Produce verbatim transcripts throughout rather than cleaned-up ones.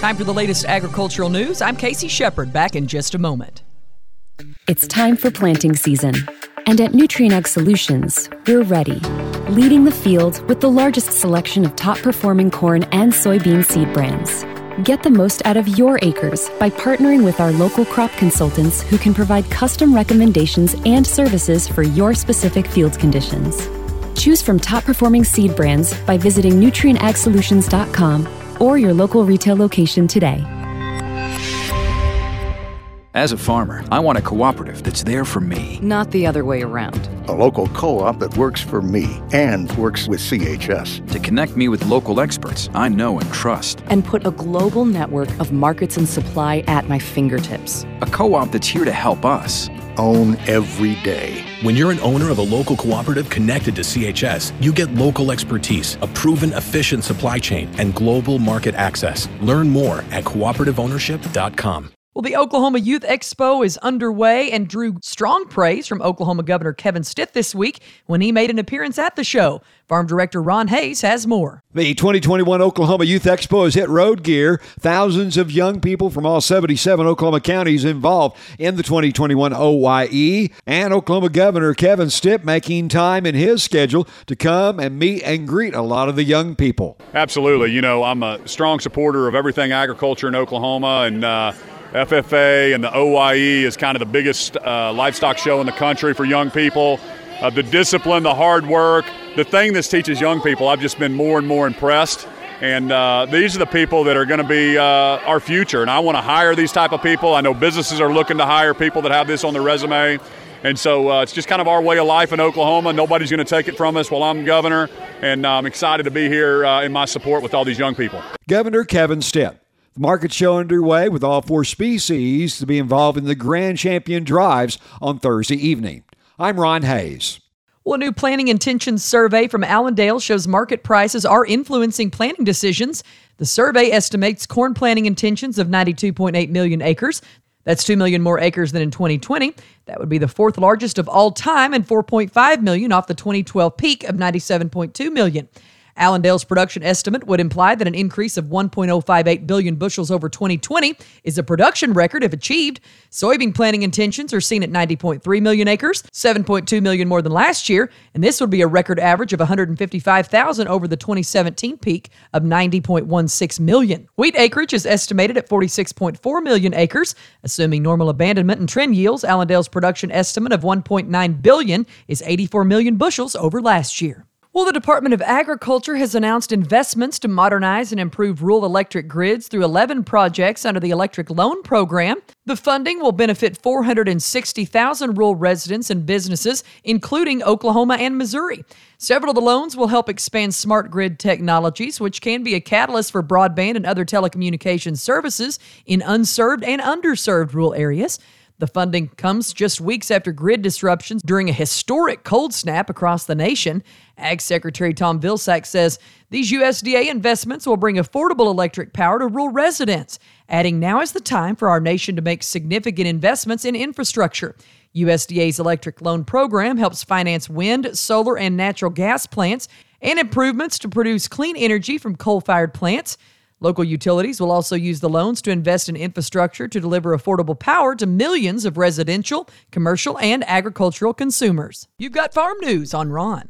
Time for the latest agricultural news. I'm Casey Shepard, back in just a moment. It's time for planting season. And at Nutrien Ag Solutions, we're ready, leading the field with the largest selection of top-performing corn and soybean seed brands. Get the most out of your acres by partnering with our local crop consultants who can provide custom recommendations and services for your specific field conditions. Choose from top-performing seed brands by visiting Nutrien Ag Solutions dot com or your local retail location today. As a farmer, I want a cooperative that's there for me. Not the other way around. A local co-op that works for me and works with C H S. To connect me with local experts I know and trust. And put a global network of markets and supply at my fingertips. A co-op that's here to help us. Own every day. When you're an owner of a local cooperative connected to C H S, you get local expertise, a proven, efficient supply chain, and global market access. Learn more at cooperative ownership dot com. Well, the Oklahoma Youth Expo is underway and drew strong praise from Oklahoma Governor Kevin Stitt this week when he made an appearance at the show. Farm Director Ron Hayes has more. The twenty twenty-one Oklahoma Youth Expo has hit road gear. Thousands of young people from all seventy-seven Oklahoma counties involved in the twenty twenty-one O Y E. And Oklahoma Governor Kevin Stitt making time in his schedule to come and meet and greet a lot of the young people. Absolutely. You know, I'm a strong supporter of everything agriculture in Oklahoma, and uh, F F A and the O Y E is kind of the biggest uh, livestock show in the country for young people. Uh, the discipline, the hard work, the thing this teaches young people, I've just been more and more impressed. And uh, these are the people that are going to be uh, our future. And I want to hire these type of people. I know businesses are looking to hire people that have this on their resume. And so uh, it's just kind of our way of life in Oklahoma. Nobody's going to take it from us while I'm governor. And uh, I'm excited to be here uh, in my support with all these young people. Governor Kevin Stitt. The market show underway with all four species to be involved in the Grand Champion Drives on Thursday evening. I'm Ron Hayes. Well, a new planting intentions survey from Allendale shows market prices are influencing planting decisions. The survey estimates corn planting intentions of ninety-two point eight million acres. That's two million more acres than in twenty twenty. That would be the fourth largest of all time and four point five million off the twenty twelve peak of ninety-seven point two million. Allendale's production estimate would imply that an increase of one point oh five eight billion bushels over twenty twenty is a production record if achieved. Soybean planting intentions are seen at ninety point three million acres, seven point two million more than last year, and this would be a record average of one hundred fifty-five thousand over the twenty seventeen peak of ninety point one six million. Wheat acreage is estimated at forty-six point four million acres. Assuming normal abandonment and trend yields, Allendale's production estimate of one point nine billion is eighty-four million bushels over last year. Well, the Department of Agriculture has announced investments to modernize and improve rural electric grids through eleven projects under the Electric Loan Program. The funding will benefit four hundred sixty thousand rural residents and businesses, including Oklahoma and Missouri. Several of the loans will help expand smart grid technologies, which can be a catalyst for broadband and other telecommunications services in unserved and underserved rural areas. The funding comes just weeks after grid disruptions during a historic cold snap across the nation. Ag Secretary Tom Vilsack says these U S D A investments will bring affordable electric power to rural residents, adding now is the time for our nation to make significant investments in infrastructure. U S D A's Electric Loan Program helps finance wind, solar, and natural gas plants and improvements to produce clean energy from coal-fired plants. Local utilities will also use the loans to invest in infrastructure to deliver affordable power to millions of residential, commercial, and agricultural consumers. You've got farm news on Ron.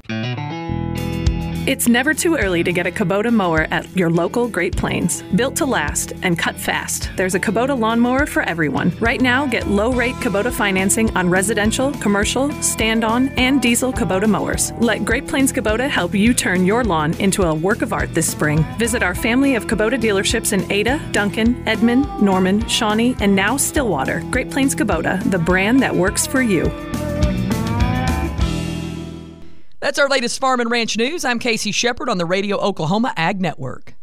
It's never too early to get a Kubota mower at your local Great Plains. Built to last and cut fast, there's a Kubota lawnmower for everyone. Right now, get low-rate Kubota financing on residential, commercial, stand-on, and diesel Kubota mowers. Let Great Plains Kubota help you turn your lawn into a work of art this spring. Visit our family of Kubota dealerships in Ada, Duncan, Edmond, Norman, Shawnee, and now Stillwater. Great Plains Kubota, the brand that works for you. That's our latest farm and ranch news. I'm Casey Shepard on the Radio Oklahoma Ag Network.